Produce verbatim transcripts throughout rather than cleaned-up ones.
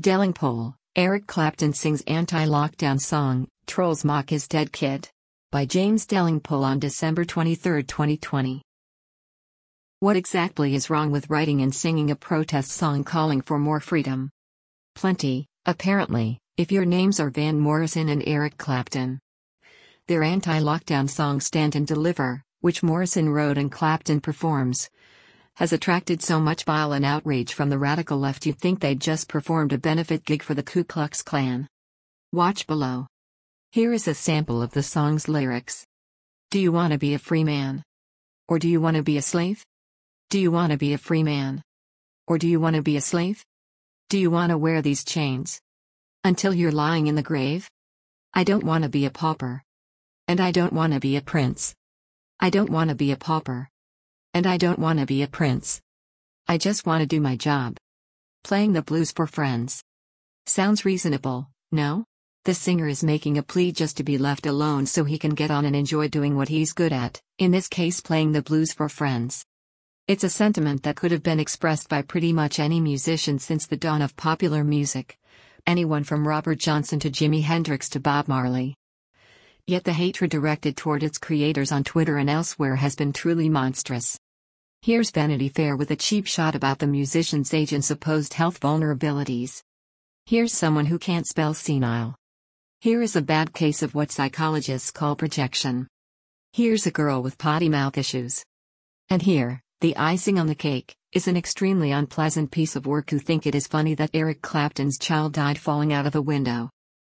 Delingpole, Eric Clapton sings anti-lockdown song, Trolls mock his dead kid. By James Delingpole on December twenty-third, twenty twenty. What exactly is wrong with writing and singing a protest song calling for more freedom? Plenty, apparently, if your names are Van Morrison and Eric Clapton. Their anti-lockdown song Stand and Deliver, which Morrison wrote and Clapton performs, has attracted so much bile and outrage from the radical left you'd think they'd just performed a benefit gig for the Ku Klux Klan. Watch below. Here is a sample of the song's lyrics. Do you want to be a free man? Or do you want to be a slave? Do you want to be a free man? Or do you want to be a slave? Do you want to wear these chains until you're lying in the grave? I don't want to be a pauper. And I don't want to be a prince. I don't want to be a pauper. And I don't want to be a prince. I just want to do my job. Playing the blues for friends. Sounds reasonable, no? The singer is making a plea just to be left alone so he can get on and enjoy doing what he's good at, in this case playing the blues for friends. It's a sentiment that could have been expressed by pretty much any musician since the dawn of popular music. Anyone from Robert Johnson to Jimi Hendrix to Bob Marley. Yet the hatred directed toward its creators on Twitter and elsewhere has been truly monstrous. Here's Vanity Fair with a cheap shot about the musician's age and supposed health vulnerabilities. Here's someone who can't spell senile. Here is a bad case of what psychologists call projection. Here's a girl with potty mouth issues. And here, the icing on the cake, is an extremely unpleasant piece of work who think it is funny that Eric Clapton's child died falling out of a window.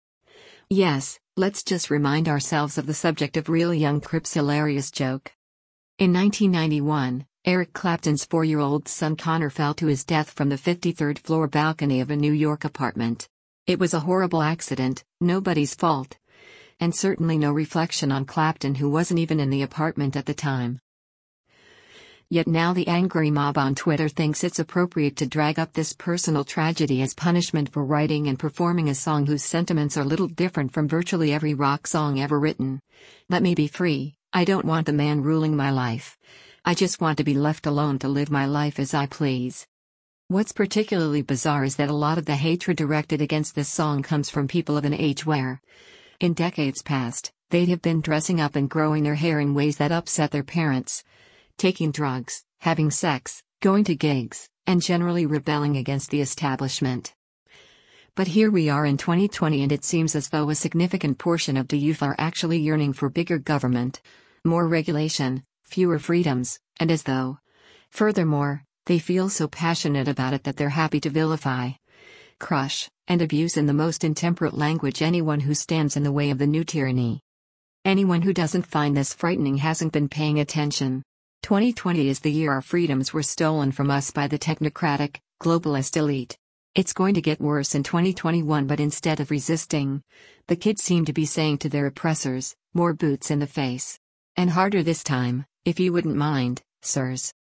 Yes, let's just remind ourselves of the subject of Real Young Crip's hilarious joke. In nineteen ninety-one, Eric Clapton's four-year-old son Connor fell to his death from the fifty-third floor balcony of a New York apartment. It was a horrible accident, nobody's fault. And certainly no reflection on Clapton, who wasn't even in the apartment at the time. Yet now the angry mob on Twitter thinks it's appropriate to drag up this personal tragedy as punishment for writing and performing a song whose sentiments are little different from virtually every rock song ever written. Let me be free, I don't want the man ruling my life. I just want to be left alone to live my life as I please. What's particularly bizarre is that a lot of the hatred directed against this song comes from people of an age where, in decades past, they'd have been dressing up and growing their hair in ways that upset their parents, taking drugs, having sex, going to gigs, and generally rebelling against the establishment. But here we are in twenty twenty and it seems as though a significant portion of the youth are actually yearning for bigger government, more regulation, fewer freedoms, and as though, furthermore, they feel so passionate about it that they're happy to vilify, crush, and abuse in the most intemperate language anyone who stands in the way of the new tyranny. Anyone who doesn't find this frightening hasn't been paying attention. twenty twenty is the year our freedoms were stolen from us by the technocratic, globalist elite. It's going to get worse in twenty twenty-one, but instead of resisting, the kids seem to be saying to their oppressors, more boots in the face. And harder this time, if you wouldn't mind, sirs.